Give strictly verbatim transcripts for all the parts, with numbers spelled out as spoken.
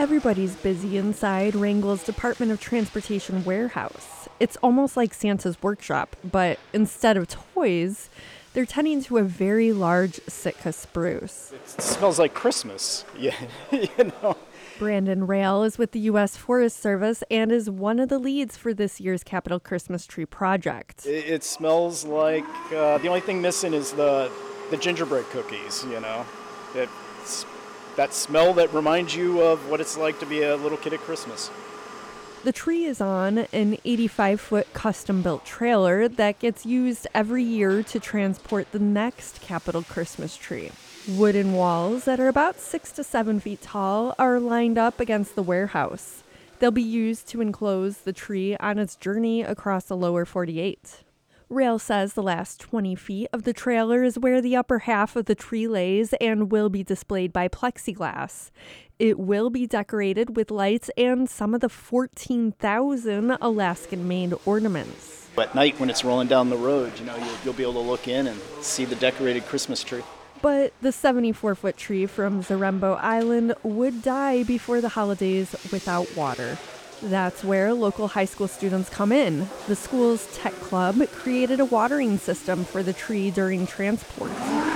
Everybody's busy inside Wrangell's Department of Transportation warehouse. It's almost like Santa's workshop, but instead of toys, they're tending to a very large Sitka spruce. It smells like Christmas, yeah, you know. Brandon Rail is with the U S Forest Service and is one of the leads for this year's Capitol Christmas Tree project. It, it smells like, uh, the only thing missing is the, the gingerbread cookies, you know. It's that smell that reminds you of what it's like to be a little kid at Christmas. The tree is on an eighty-five foot custom-built trailer that gets used every year to transport the next Capitol Christmas tree. Wooden walls that are about six to seven feet tall are lined up against the warehouse. They'll be used to enclose the tree on its journey across the lower forty-eight. Rail says the last twenty feet of the trailer is where the upper half of the tree lays and will be displayed by plexiglass. It will be decorated with lights and some of the fourteen thousand Alaskan-made ornaments. At night when it's rolling down the road, you know, you'll, you'll be able to look in and see the decorated Christmas tree. But the seventy-four foot tree from Zarembo Island would die before the holidays without water. That's where local high school students come in. The school's tech club created a watering system for the tree during transport.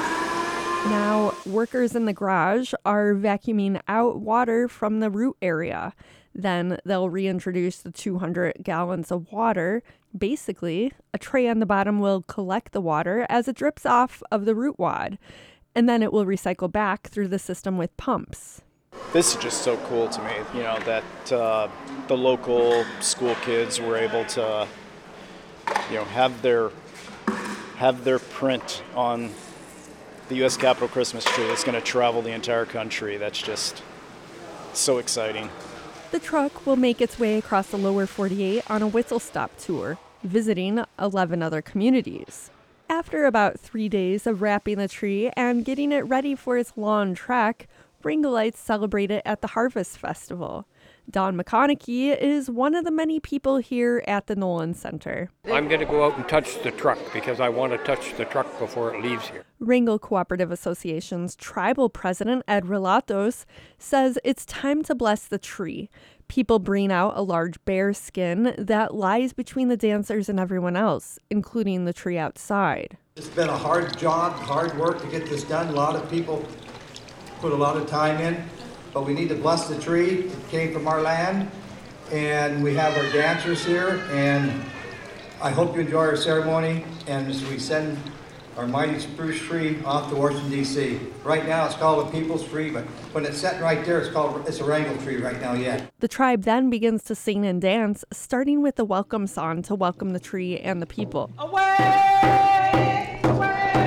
Now, workers in the garage are vacuuming out water from the root area. Then they'll reintroduce the two hundred gallons of water. Basically, a tray on the bottom will collect the water as it drips off of the root wad, and then it will recycle back through the system with pumps. This is just so cool to me, you know, that uh, the local school kids were able to, you know, have their have their print on the U S Capitol Christmas tree that's going to travel the entire country. That's just so exciting. The truck will make its way across the lower forty-eight on a whistle stop tour, visiting eleven other communities. After about three days of wrapping the tree and getting it ready for its lawn trek, Wrangellites celebrate it at the Harvest Festival. Don McConaughey is one of the many people here at the Nolan Center. I'm going to go out and touch the truck because I want to touch the truck before it leaves here. Wrangell Cooperative Association's tribal president, Ed Relatos, says it's time to bless the tree. People bring out a large bear skin that lies between the dancers and everyone else, including the tree outside. It's been a hard job, hard work to get this done. A lot of people put a lot of time in, but we need to bless the tree. It came from our land, and we have our dancers here, and I hope you enjoy our ceremony, and as we send our mighty spruce tree off to Washington, D C Right now it's called a people's tree, but when it's set right there, it's called it's a Wrangell tree right now yet. The tribe then begins to sing and dance, starting with the welcome song to welcome the tree and the people. Away! Away!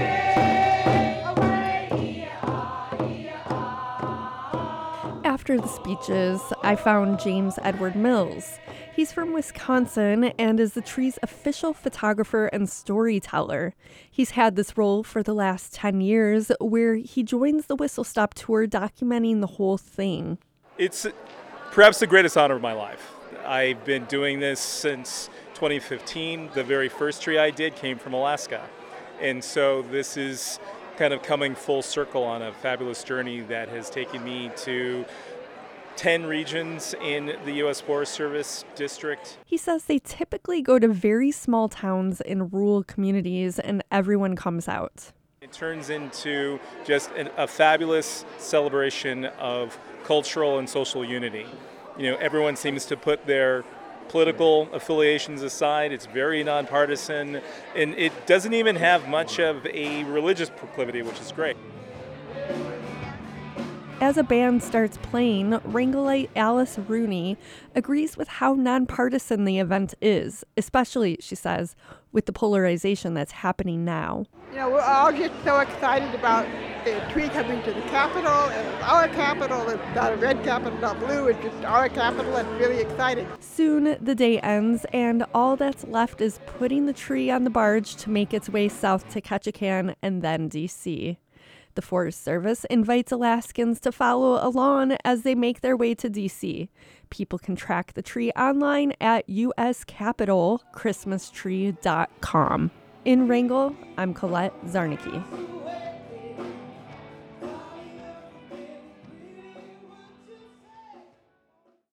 After the speeches, I found James Edward Mills. He's from Wisconsin and is the tree's official photographer and storyteller. He's had this role for the last ten years, where he joins the Whistle Stop Tour documenting the whole thing. It's perhaps the greatest honor of my life. I've been doing this since twenty fifteen. The very first tree I did came from Alaska. And so this is kind of coming full circle on a fabulous journey that has taken me to ten regions in the U S Forest Service district. He says they typically go to very small towns in rural communities and everyone comes out. It turns into just an, a fabulous celebration of cultural and social unity. You know, everyone seems to put their political affiliations aside. It's very nonpartisan, and it doesn't even have much of a religious proclivity, which is great. As a band starts playing, Wrangellite Alice Rooney agrees with how nonpartisan the event is, especially, she says, with the polarization that's happening now. You know, we're all just so excited about the tree coming to the Capitol, and it's our Capitol. It's not a red Capitol, not blue. It's just our Capitol. It's really exciting. Soon the day ends, and all that's left is putting the tree on the barge to make its way south to Ketchikan and then D C The Forest Service invites Alaskans to follow along as they make their way to D C People can track the tree online at u s capitol christmas tree dot com. In Wrangell, I'm Colette Zarnicki.